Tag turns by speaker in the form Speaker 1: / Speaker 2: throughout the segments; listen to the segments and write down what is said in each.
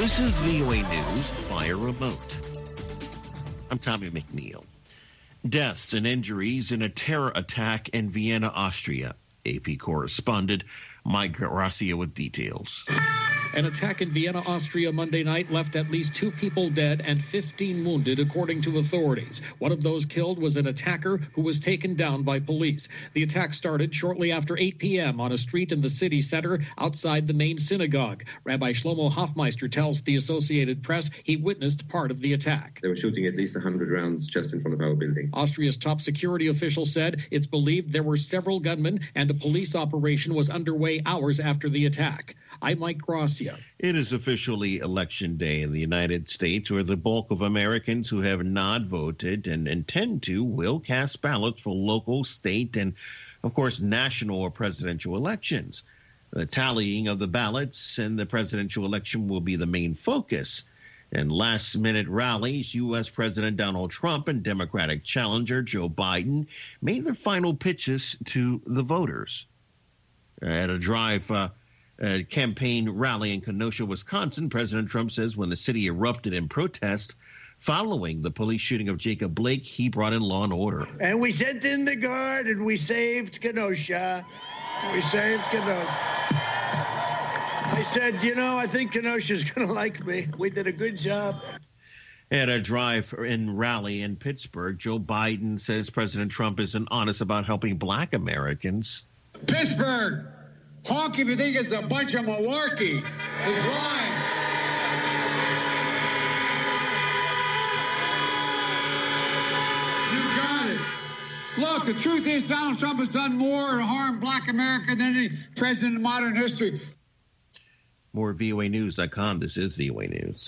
Speaker 1: This is VOA News via remote. I'm Tommy McNeil. Deaths and injuries in a terror attack in Vienna, Austria. AP correspondent Mike Garcia with details.
Speaker 2: An attack in Vienna, Austria Monday night left at least 2 people dead and 15 wounded, according to authorities. One of those killed was an attacker who was taken down by police. The attack started shortly after 8 p.m. on a street in the city center outside the main synagogue. Rabbi Shlomo Hoffmeister tells the Associated Press he witnessed part of the attack.
Speaker 3: They were shooting at least 100 rounds just in front of our building.
Speaker 2: Austria's top security official said it's believed there were several gunmen and a police operation was underway hours after the attack. I'm Mike Garcia.
Speaker 1: It is officially Election Day in the United States, where the bulk of Americans who have not voted and intend to will cast ballots for local, state, and, of course, national or presidential elections. The tallying of the ballots in the presidential election will be the main focus. In last-minute rallies, U.S. President Donald Trump and Democratic challenger Joe Biden made their final pitches to the voters. At a campaign rally in Kenosha, Wisconsin, President Trump says when the city erupted in protest following the police shooting of Jacob Blake, he brought in law and order.
Speaker 4: And we sent in the guard and we saved Kenosha. We saved Kenosha. I said, I think Kenosha's going to like me. We did a good job.
Speaker 1: At a drive-in rally in Pittsburgh, Joe Biden says President Trump isn't honest about helping black Americans.
Speaker 5: Pittsburgh! Honk if you think it's a bunch of malarkey. It's lying. You got it. Look, the truth is Donald Trump has done more to harm black America than any president in modern history.
Speaker 1: More VOAnews.com. This is VOA News.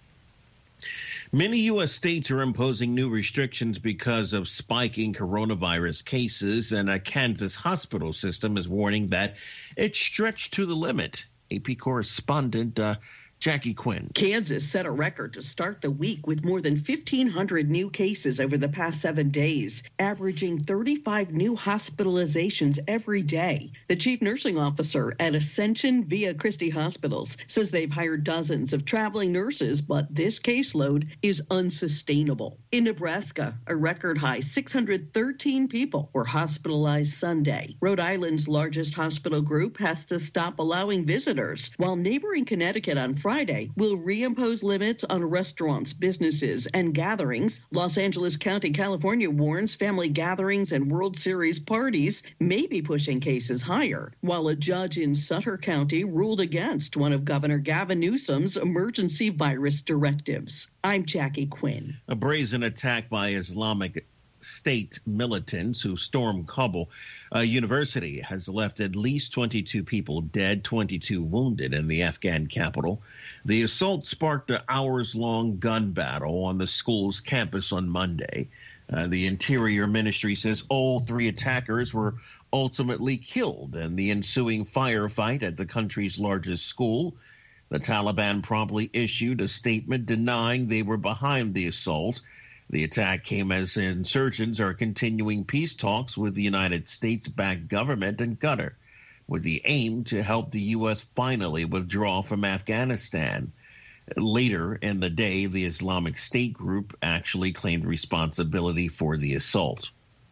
Speaker 1: Many U.S. states are imposing new restrictions because of spiking coronavirus cases, and a Kansas hospital system is warning that it's stretched to the limit. AP correspondent Jackie Quinn.
Speaker 6: Kansas set a record to start the week with more than 1,500 new cases over the past 7 days, averaging 35 new hospitalizations every day. The chief nursing officer at Ascension Via Christi Hospitals says they've hired dozens of traveling nurses, but this caseload is unsustainable. In Nebraska, a record high 613 people were hospitalized Sunday. Rhode Island's largest hospital group has to stop allowing visitors, while neighboring Connecticut on Friday will reimpose limits on restaurants, businesses, and gatherings. Los Angeles County, California warns family gatherings and World Series parties may be pushing cases higher, while a judge in Sutter County ruled against one of Governor Gavin Newsom's emergency virus directives. I'm Jackie Quinn.
Speaker 1: A brazen attack by Islamic State militants who stormed Kabul University has left at least 22 people dead, 22 wounded in the Afghan capital. The assault sparked an hours-long gun battle on the school's campus on Monday. The Interior Ministry says all 3 attackers were ultimately killed in the ensuing firefight at the country's largest school. The Taliban promptly issued a statement denying they were behind the assault. The attack came as insurgents are continuing peace talks with the United States-backed government in Qatar, with the aim to help the U.S. finally withdraw from Afghanistan. Later in the day, the Islamic State group actually claimed responsibility for the assault.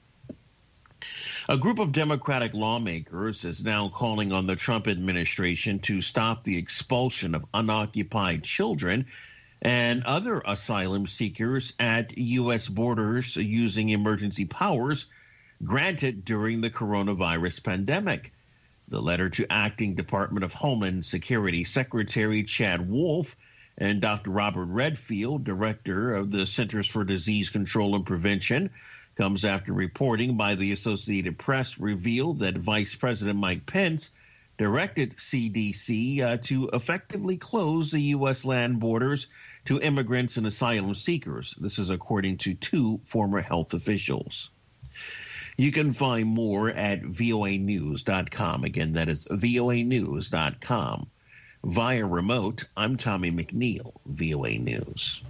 Speaker 1: A group of Democratic lawmakers is now calling on the Trump administration to stop the expulsion of unoccupied children and other asylum seekers at U.S. borders using emergency powers granted during the coronavirus pandemic. The letter to Acting Department of Homeland Security Secretary Chad Wolf and Dr. Robert Redfield, Director of the Centers for Disease Control and Prevention, comes after reporting by the Associated Press revealed that Vice President Mike Pence directed CDC to effectively close the U.S. land borders to immigrants and asylum seekers. This is according to 2 former health officials. You can find more at voanews.com. Again, that is voanews.com. Via remote, I'm Tommy McNeil, VOA News.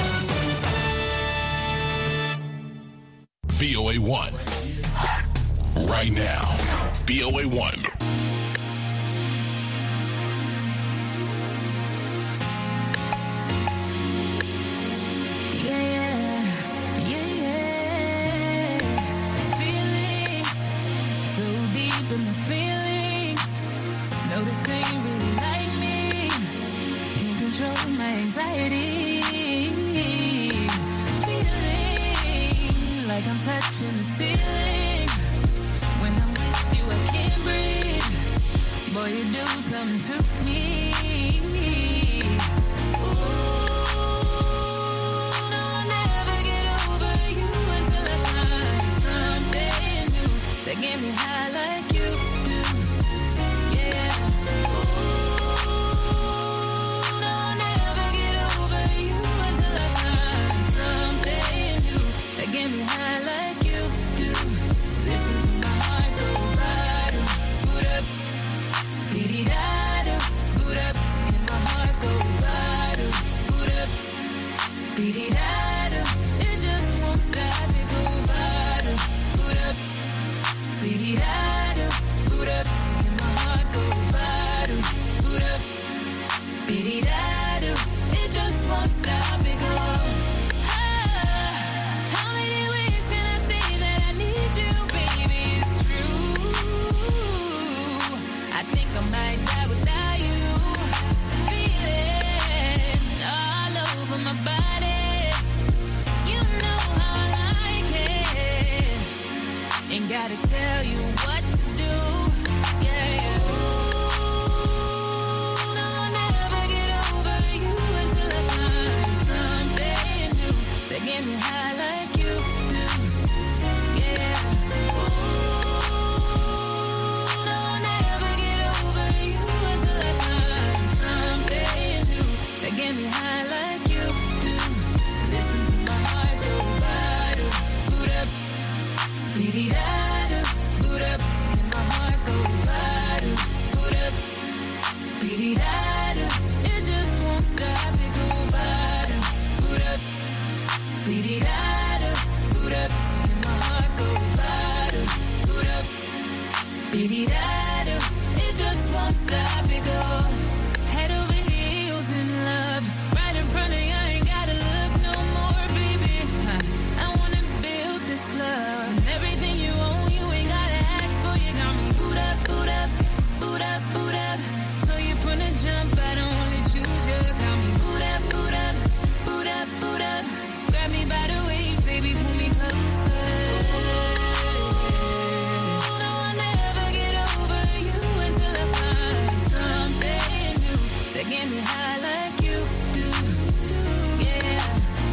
Speaker 7: VOA1, right now. VOA1.
Speaker 8: I'm touching the ceiling. When I'm with you, I can't breathe. Boy, you do something to me. Ooh, no, I'll never get over you until I find something new that get me high like you do. Yeah. Ooh, no, I'll never get over you until I find something new that get me high. It just won't stop, it go bada, boot up, beady-da-da, boot up, and my heart go bada, boot up, beady-da-da, it just won't stop, it go. How many ways can I say that I need you, baby? It's true. I think I might die without you. Feeling all over my body. Ain't gotta tell you what to do. Yeah. Ooh, no, I'll never get over you until I find something new that get me high like you do. Yeah. Ooh, no, I'll never get over you until I find something new that get me high like you do. Listen to my heart go bada, boot up, beady-da-da, boot up, and my heart go bada, boot up, beady-da-da, it just won't stop, it go bada, boot up, beady-da-da, boot up, and my heart go bada, boot up, beady-da-da, it just won't stop, it go. Head over heels in love, right in front of you, I ain't gotta look no more, baby. I wanna build this love. Everything you own, you ain't gotta ask for. You got me boot up, boot up, boot up, boot up. So you from the jump, I don't only choose you. Got me boot up, boot up, boot up, boot up. Grab me by the waist, baby, pull me closer. Ooh, no, I'll never get over you until I find something new that get me high like you do. Yeah.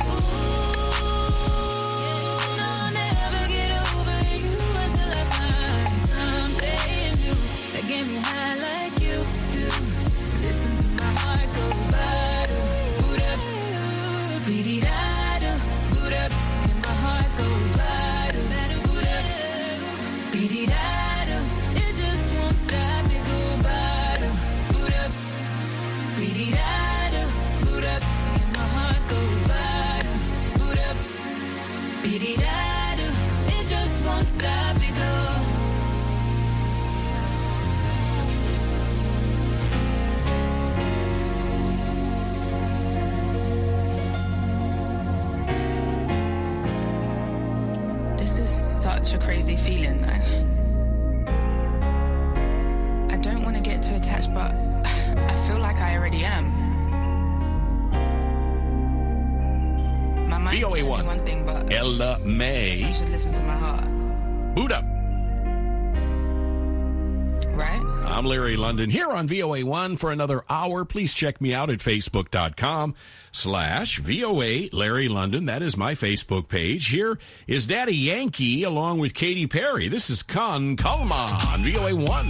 Speaker 8: Get me high like you do. Listen to my heart go bada, boot up, beady-da-da, boot up, and my heart go bada, boot up, beady-da-da, it just won't stop, it go bada, boot up, beady-da-da, boot up, and my heart go bada, boot up, beady-da-da, it just won't stop, it go. Such a crazy feeling though. I don't want to get too attached, but I feel like I already am. My mind's telling me one thing, but
Speaker 7: Ella May.
Speaker 8: I should listen to my heart.
Speaker 7: Boot up.
Speaker 8: Right?
Speaker 7: I'm Larry London here on VOA1 for another hour. Please check me out at Facebook.com/VOA Larry London. That is my Facebook page. Here is Daddy Yankee along with Katy Perry. This is Con Calma on VOA1.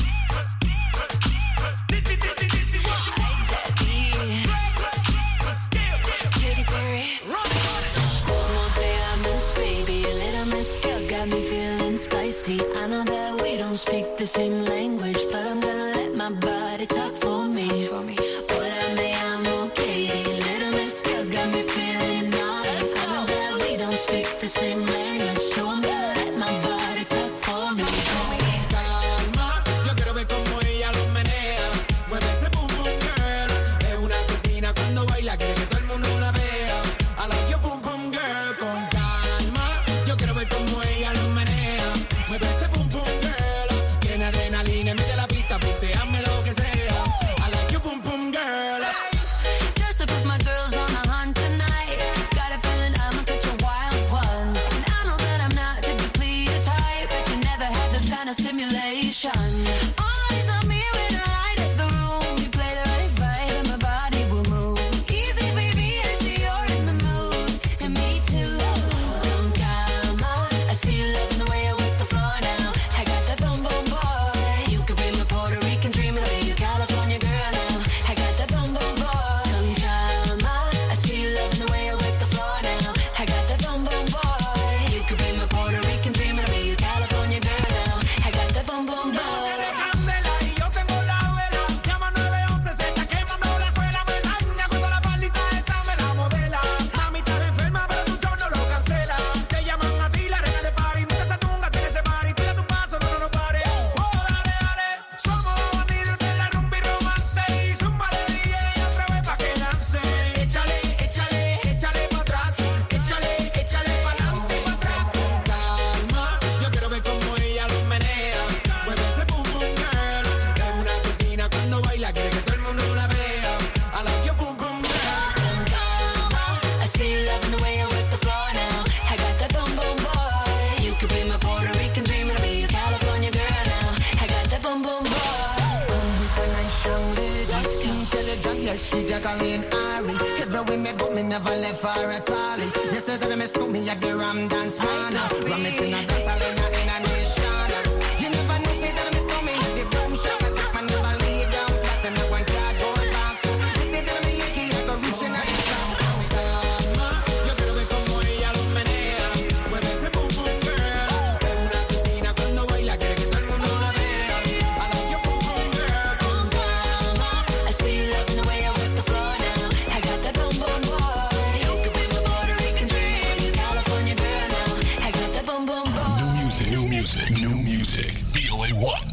Speaker 9: I know that we don't speak the same language, but I'm gonna let my body talk for me. Hola, me llamo Katie. Little Miss Girl got me feeling nice. I know that we don't speak the same language, so I'm gonna let my body talk for me. of stimulation. Eyes on me when I light up the room. You play the right vibe and my body will move. Easy, baby, I see you're in the mood. And me too. Come on, I see you loving the way I work the floor now. I got that boom, boom, boy. You could be my Puerto Rican dream and I'll be your California girl now. I got that boom, boom, boy. Come on, I see you loving the way I work the floor now. I got that boom, boom, boy. You could be my Puerto Rican dream and I'll be your California girl now. I got that boom, boom, boy.
Speaker 10: She Jacqueline Ari. Everywhere me go, me never left her at all. You said that me scoop me at the Ram Dance Man. Ram it in a dance hall in a nation. You never know, say that me scoop me at the boom shop. I take my never lay down flat in a one cardboard box. You say that me Yankee, I go reaching at the top. Yo quiero ver como ella lo menea. Mueve ese boom boom girl. Es una asesina cuando baila, quiere que todo el mundo la vea. I like your boom boom girl.
Speaker 9: I see you loving the way I work the floor now. I got that boom, boom, boy. You could be my Puerto Rican dream. You California girl now. I got that boom, boom, boy.
Speaker 11: New music. VOA1.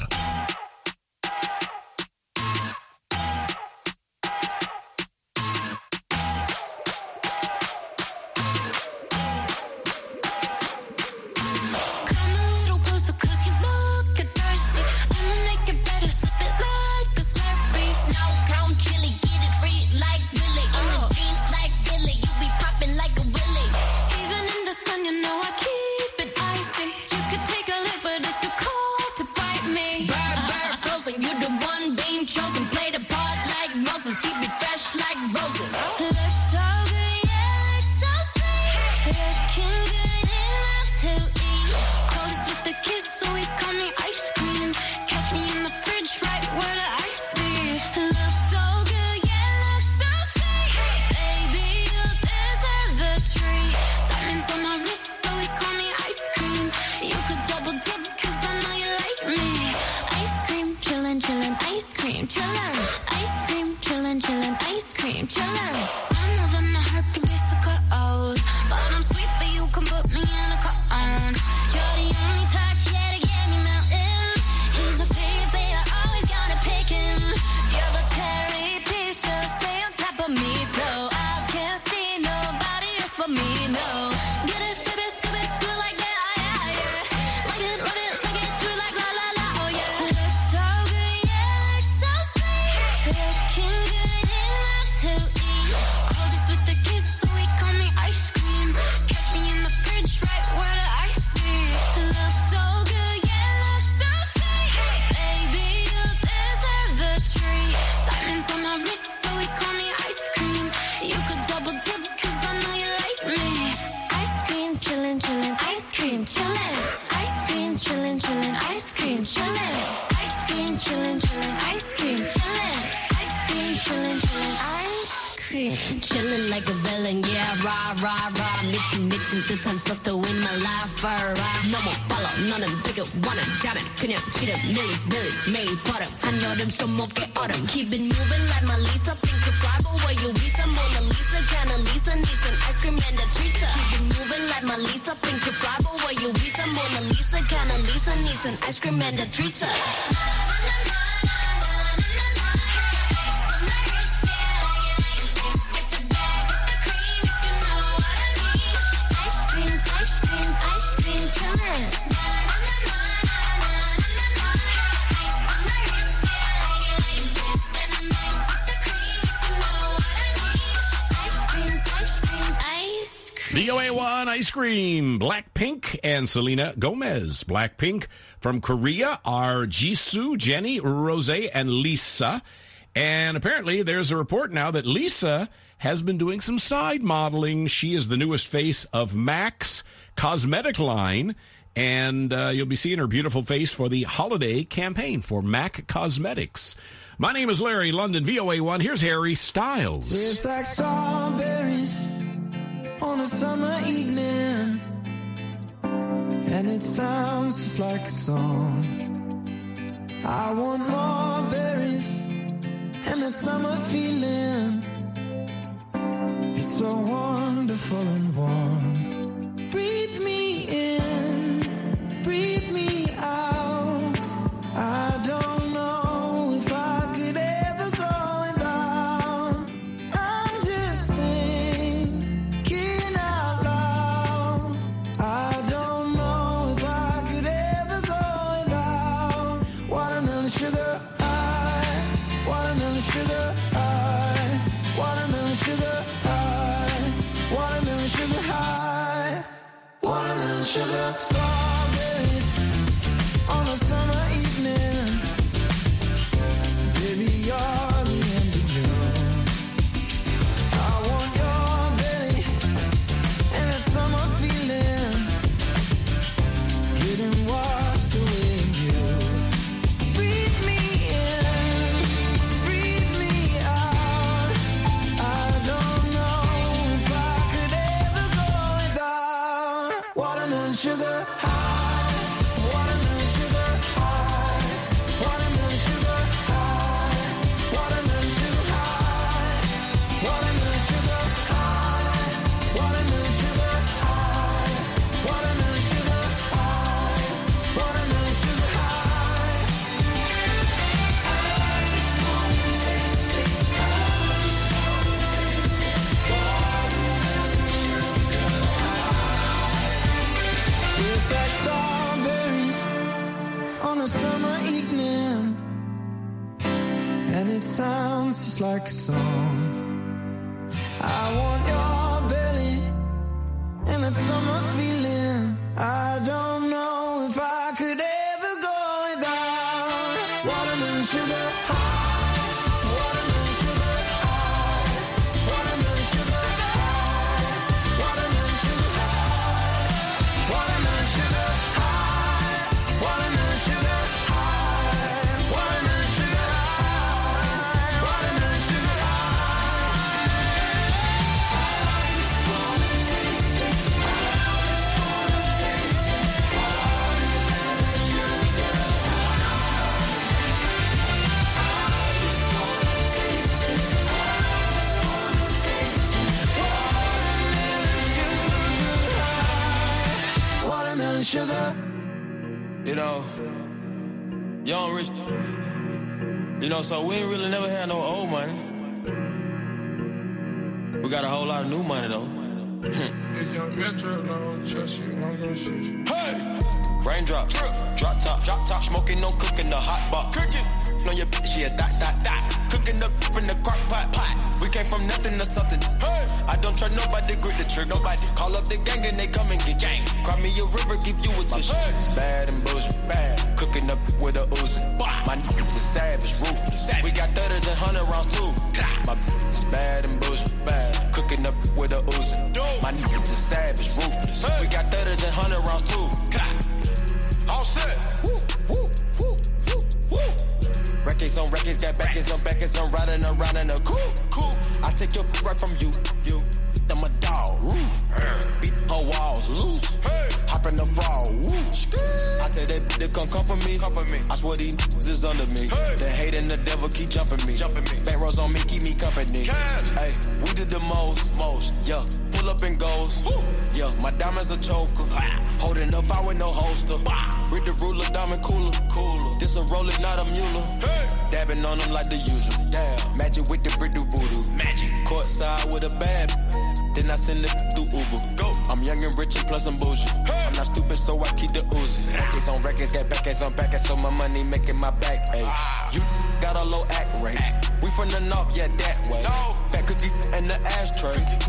Speaker 9: Come a little closer 'cause you look thirsty. I'ma make it better, slip it like a Slurpee. Snow cone chili, get it free like Willy. In the jeans like Billy, you be popping like a Willy. Even in the sun, you know I keep it icy. You could take a lick, but it's too cold to bite me. Bird, frozen, you the one being chosen. Play the part like Moses, keep it fresh like roses. Looks so good, yeah, looks so sweet. Looking good enough to eat. Coldest with the kiss, so he call me ice cream. Catch me in the fridge, right where the ice be. Looks so good, yeah, looks so sweet. Baby, you deserve the treat. Diamonds on my wrist, so he call me ice cream. You could double dip, 'cause I know you like me. Ice cream, chillin', chillin', ice cream, chillin'. Ice cream, chillin', chillin', ice cream, chillin'. I know that my heart can be so cold, but I'm sweet for you, can put me in a cone. You're the only touch, yeah, to get me melting. He's a figure player, always gotta pick him. You're the cherry t-shirt, stay on top of me, so I can't see nobody else but me, no. Get it, flip it, skip it, do it like that, yeah, yeah. Like it, love it, do it like la la la, oh yeah. Looks so good, yeah, looks so sweet. Looking good enough to eat. Coldest with the kiss, so he call me ice cream. Catch me in the fridge, right where the ice be. Looks so good, yeah, looks so sweet. Baby, you deserve the treat. Diamonds on my wrist, so he call me ice cream. You could double dip, 'cause I know you like me. Ice cream, chillin', chillin', ice cream, chillin'. Ice cream, chillin', chillin', ice cream, chillin'. Ice cream, chillin', chillin', ice cream, chillin'. Ice cream, chillin', chillin', ice cream. Chillin' like a villain, yeah, rah, rah, rah. 미친 듯한 속도 in my life, 너무 빨라, 너는 되게 원한다면 그냥 지름, 밀리스, 매일 버릇. 한여름 손목에 얼음. Keep it moving like my Lisa. Think you fly, but where you Lisa? Mona Lisa, kinda Lisa, needs an ice cream and a treat. Keep it moving like my Lisa. Think you fly, but where you Lisa? Mona Lisa, kinda Lisa, needs an ice cream and a treat.
Speaker 7: VOA1 ice cream. Blackpink and Selena Gomez. Blackpink from Korea are Jisoo, Jennie, Rose, and Lisa. And apparently there's a report now that Lisa has been doing some side modeling. She is the newest face of MAC's cosmetic line. And you'll be seeing her beautiful face for the holiday campaign for MAC Cosmetics. My name is Larry London, VOA1. Here's Harry Styles.
Speaker 10: Tastes like strawberries on a summer evening, and it sounds just like a song. I want more berries and that summer feeling. It's so wonderful and warm. Breathe me in, breathe me out. I don't know if I could ever go without. I'm just thinking out loud. I don't know if I could ever go without watermelon sugar high, watermelon sugar high, watermelon sugar high, watermelon sugar high, watermelon sugar. Strawberries on a summer evening. Baby, you're the end of June. I want your belly and that summer feeling, getting washed away in you. Breathe me in, breathe me out. I don't know if I could ever go without watermelon sugar high, watermelon sugar high, watermelon sugar high, watermelon sugar high, watermelon sugar high, watermelon sugar high, watermelon sugar high, watermelon sugar high. I just wanna taste it. I just wanna taste it. Watermelon sugar high. Tastes like strawberries on a summer evening, and it sounds just like a song. I want your belly and that summer feeling. I don't know if I could ever go without watermelon sugar high, watermelon sugar high, watermelon sugar high, watermelon sugar high, watermelon sugar high, watermelon sugar high, watermelon sugar high, watermelon sugar high. I just wanna taste it. I just wanna taste it. Watermelon sugar high. I just wanna taste it. I just wanna taste it. Watermelon sugar high. Watermelon sugar.
Speaker 12: You know, young rich, you know, so we ain't really never had no old money. We got a whole lot of new money though. Hey! Raindrops, drop top, smoking, no cooking, the hot box. Cooking on your bitch, yeah, that. Cooking up in the crock pot. We came from nothing to something. Hey! I don't trust nobody, grip the trick, nobody. Call up the gang and they come and get gang. Cry me a river, give you a tissue. It's bad and bullshit, bad. Cooking up with a Uzi. My niggas is savage, ruthless. We got 30s and 100 rounds too. My bitch is bad and bullshit, bad. Cooking up with a Uzi. My niggas is savage, ruthless. We got 30s and 100 rounds too. All set. Records on records, got backers on backers. I'm riding around in a cool. I take your right from you. I'm a dog. Beat her walls loose. Hop in the fall. I tell that to come for me. I swear these niggas is under me. The hate and the devil keep jumping me. Bank rolls on me, keep me company. Hey, we did the most. Yeah, pull up and goes. Yeah, my diamonds a choker. Holding up, I with no holster. Read the ruler, diamond cooler. This a roller, not a mule. Dabbing on them like the usual. Magic with the brick do voodoo. Courtside with a bad. Then I send it through Uber. Go. I'm young and rich and plus I'm bougie. I'm not stupid, so I keep the Uzi. Records on records, got backers on backers, so my money making my back. Ayy, you got a low act rate. We from the north, yeah, that way. Fat cookie in the ashtray.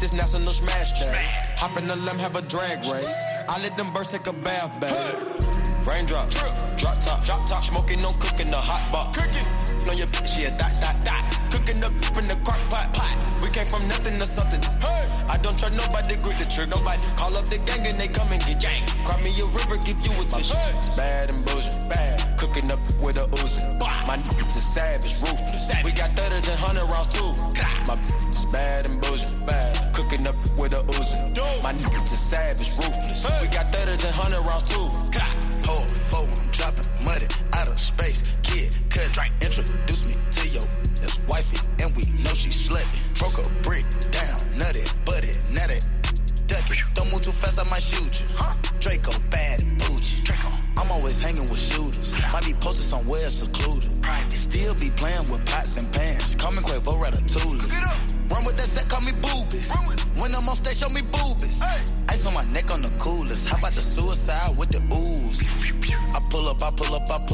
Speaker 12: this national smash day. Hop in the limb, have a drag race. I let them birds take a bath, babe. Raindrop, drop top, smoking, no cooking, the hot pot. Cooking, on your bitch, yeah, that. Cooking up in the crock pot. We came from nothing to something. Hey, I don't trust nobody, grip the trigger. Nobody call up the gang and they come and get gang. Cry me a river, give you a tissue. It's bad and bullshit, bad. Cooking up with a Uzi. My niggas is savage, ruthless. We got 30s and 100 rounds too. My is bad and bullshit, bad. Cooking up with a Uzi. My niggas is savage, ruthless. We got 30s and 100 rounds too.
Speaker 13: Hold, fold, dropping money out of space. Kid, cut, introduce me to your wifey, and we know she slutty. Broke a brick down, nutty, buddy, nutty, ducky. Don't move too fast, I might shoot you. Draco, bad and bougie. I'm always hanging with shooters. Might be posted somewhere secluded. Still be playing with pots and pans. Call me Quavo Ratatouille. Run with that set, call me Booby. When I'm on stage, show me boobies. Ice on my neck on the coolest. How about the suicide with the ooze? I pull up, I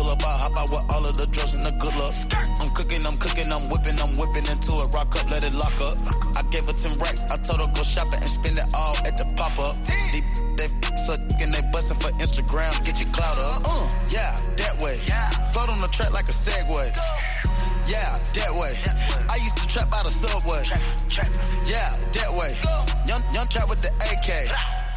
Speaker 13: hop out with all of the drugs and the good luck. I'm cooking, I'm whipping into it. Rock up, let it lock up. I gave her 10 racks. I told her go shopping and spend it all at the pop-up. They suck and they bustin' for Instagram. Get your clout up. Yeah, that way. Float on the track like a Segway. Yeah, that way. I used to trap out of Subway. Yeah, that way. Young trap with the AK.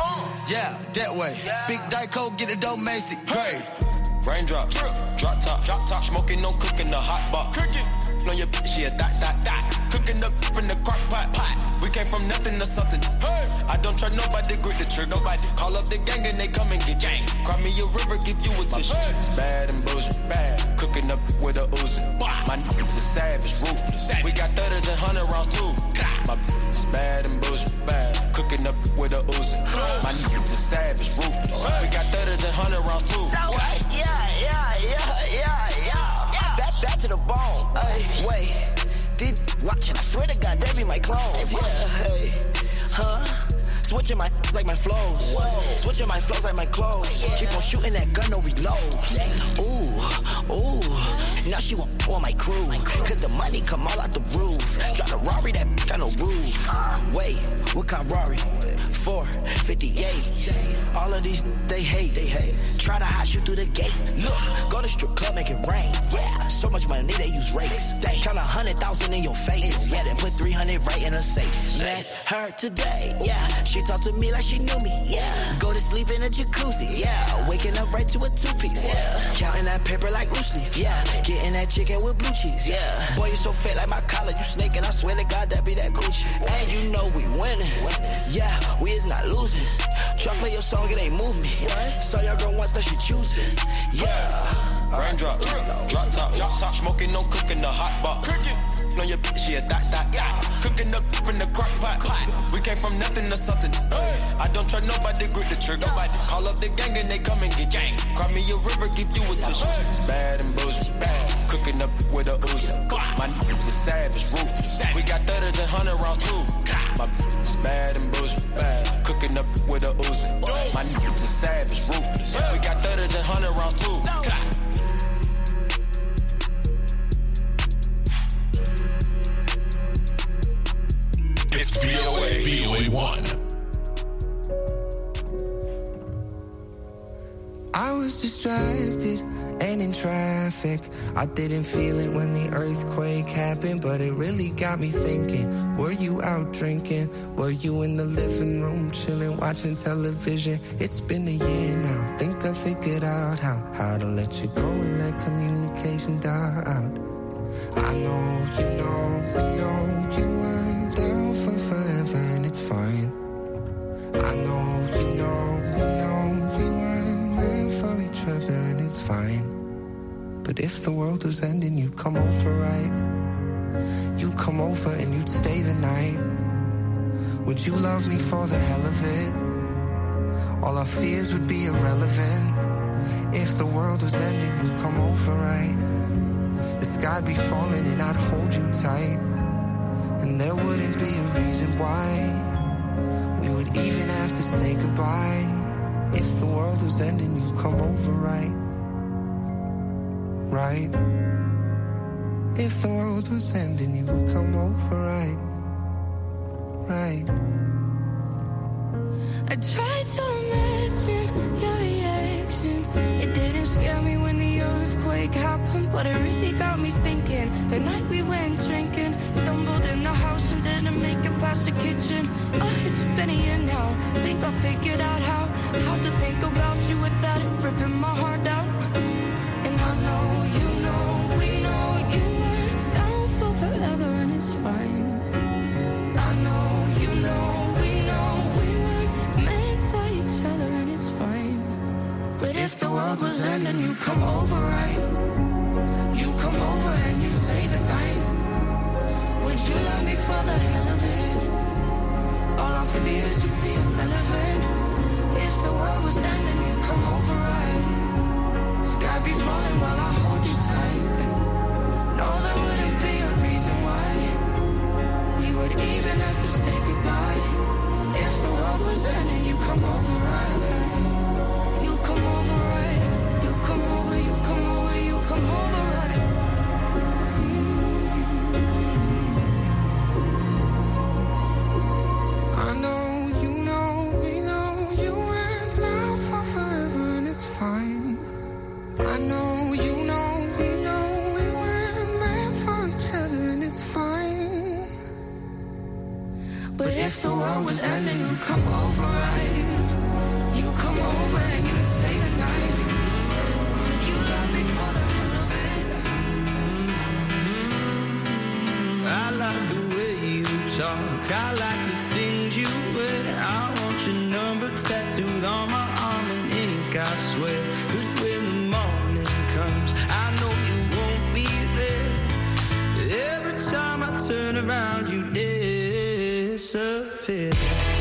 Speaker 13: Yeah, that way. Big Dyco, get it dope, Macy. Great.
Speaker 12: Raindrop, drop top, smoking, no cooking, the hot pot. Cooking, on your bitch, yeah, that. Cooking up in the crock pot. We came from nothing to something. Hey, I don't trust nobody, grip the trigger. Nobody call up the gang and they come and get gang. Cry me a river, give you a tissue. It's bad and bullshit, bad. Cooking up with a Uzi. My niggas is savage, ruthless. We got 30s and 100 rounds too. My bitch is bad and bullshit, bad. Cooking up with a Uzi. My niggas is savage, ruthless. We got 30s and 100 rounds too.
Speaker 14: Yeah. Back to the bone. Wait, these watching, I swear to God, they be my clones. Yeah, hey, switching my like my flows. Switching my flows like my clothes. Keep on shooting that gun, no reload. Ooh. Now she want my crew. Cause the money come all out the roof. Drive a Rari, that got no roof. Wait, what kind Rari? 458. All of these, they hate. Try to hide you through the gate. Look, go to strip club, make it rain. Yeah, so much money, they use rakes. They count 100,000 in your face. Yeah, then put 300 right in her safe. Met her today. Yeah, she talked to me like she knew me. Yeah, go to sleep in a jacuzzi. Yeah, waking up right to a two-piece. Yeah, counting that paper like loose leaf. Yeah, getting that chicken with blue cheese. Yeah, boy, you so fat like my collar. You snaking, I swear to God, that be that Gucci. And you know we winning. Yeah, we is not losing. Try play your song, it ain't move me. Saw your girl once, that she choosing. Yeah.
Speaker 12: Raindrop, drop top, smoking, no cooking, the hot pot. Cooking, on your bitch, yeah, that. Cooking up in the crock pot. We came from nothing to something. I don't trust nobody, grip the trigger. Nobody call up the gang and they come and get gang. Cry me a river, give you a tissue. It's bad and bullshit, bad. Cooking up with a Uzi. My niggas is savage, ruthless. We got 30s and 100 rounds too. My bitch is bad and bullshit, bad. Cooking up with a Uzi. My niggas is savage, ruthless. We got 30s and 100 rounds too.
Speaker 11: It's VOA1.
Speaker 15: I was distracted and in traffic. I didn't feel it when the earthquake happened, but it really got me thinking. Were you out drinking? Were you in the living room chilling, watching television? It's been a year now. Think I figured out how to let you go and let communication die out. I know, you know, we know you weren't down for forever, and it's fine. I know, you know, we know we weren't meant for each other, and it's fine. But if the world was ending, you'd come over, right? You'd come over and you'd stay the night. Would you love me for the hell of it? All our fears would be irrelevant. If the world was ending, you'd come over, right? The sky'd be falling and I'd hold you tight. And there wouldn't be a reason why we would even have to say goodbye. If the world was ending, you'd come over, right? Right? If the world was ending, you would come over, right? alright.
Speaker 9: I tried to imagine your reaction. It didn't scare me when the earthquake happened, but it really got me thinking. The night we went drinking, stumbled in the house and didn't make it past the kitchen. Oh, it's been a year now. Think I figured out how to think about you without it ripping my heart out. And I know, you know, we know you weren't down for forever, and it's fine. I know, you know, we know we weren't meant for each other, and it's fine. But if the world was ending, you come over, right? You come over and you stay the night. Would you love me for the hell of it? All our fears would be irrelevant. If the world was ending, you come over, right? Sky be falling while I hold you tight. No, there wouldn't be a reason why we would even have to say goodbye. If the world was ending, you come over, right? You come over, right? You come over, you come over, you come over, right?
Speaker 15: I know, you know, we know you went down for forever, and it's fine. I know, you know, we know we weren't meant for each other, and it's fine.
Speaker 9: But if the world was ending, you come over, right? You come over and you stay the night. Would you love me for the hell of it?
Speaker 10: I like the way you talk, I like the things you wear. I want your number tattooed on my arm in ink, I swear. 'Cause when the morning comes, I know you won't be there. Every time I turn around, you disappear.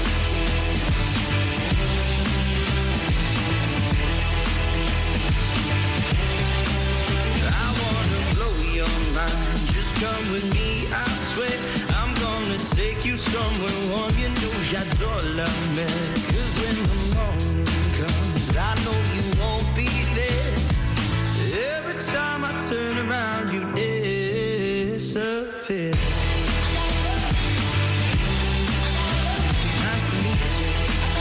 Speaker 10: I wanna blow your mind, just come with me, I swear. I'm gonna take you somewhere warm, you know j'adore la mer. 'Cause when the morning comes, I know you won't be there. Every time I turn around, you disappear. Nice to meet you.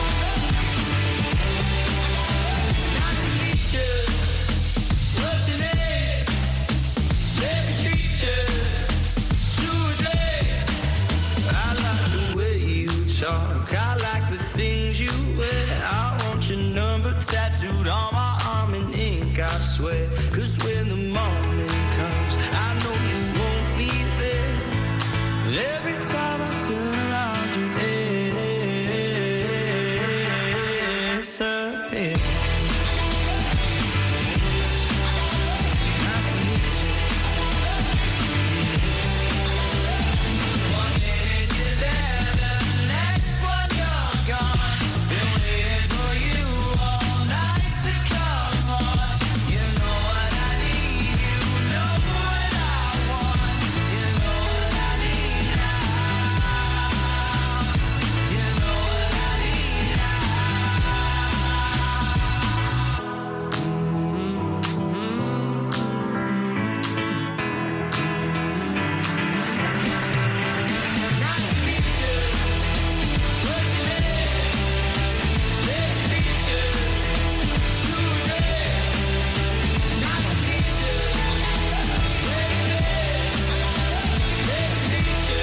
Speaker 10: Nice to meet you. What's your name? Let me treat you to a drink. I like the way you talk, I like the things you wear. I want your number tattooed on my arm in ink, I swear. 'Cause when the morning comes, I know you won't be there. And every time I turn around, you disappear. Nice to meet you. One minute you're there, the next one you're gone. Been waiting for you all night to come on. You know what I need, you know what I want. You know what I need now. You know what I need Nice to meet you. What's your name? Let me treat you to a drink. Nice to meet you. Where you been? Let me treat you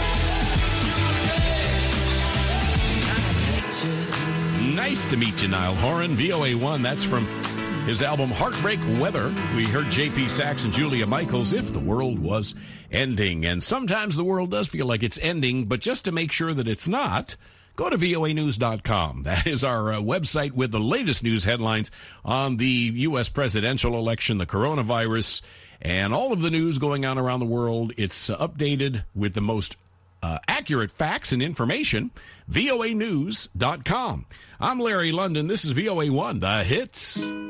Speaker 10: to a drink.
Speaker 7: Nice to meet you, Niall Horan, VOA1. That's from his album Heartbreak Weather. We heard J.P. Sachs and Julia Michaels, If the World Was Ending. And sometimes the world does feel like it's ending, but just to make sure that it's not, go to voanews.com. That is our website with the latest news headlines on the U.S. presidential election, the coronavirus, and all of the news going on around the world. It's updated with the most accurate facts and information. voanews.com. I'm Larry London. This is VOA1, The Hits.